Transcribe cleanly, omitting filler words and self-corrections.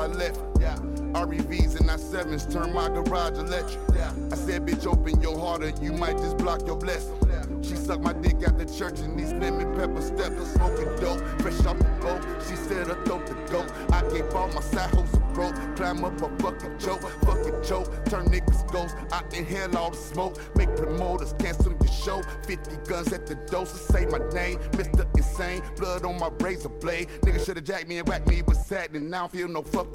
I left. Yeah. REVs and I7s turn my garage electric. Yeah. I said, bitch, open your heart or you might just block your blessing. She sucked my dick at the church in these lemon pepper steppers, smoking dope, fresh off the boat. She said her throat to go. I gave all my side hoes a broke, climb up a fucking choke, turn niggas ghosts. I inhale all the smoke, make promoters cancel your show. 50 guns at the door, so say my name, Mr. Insane. Blood on my razor blade. Nigga shoulda jacked me and whacked me, but sad, and now I don't feel no fuck.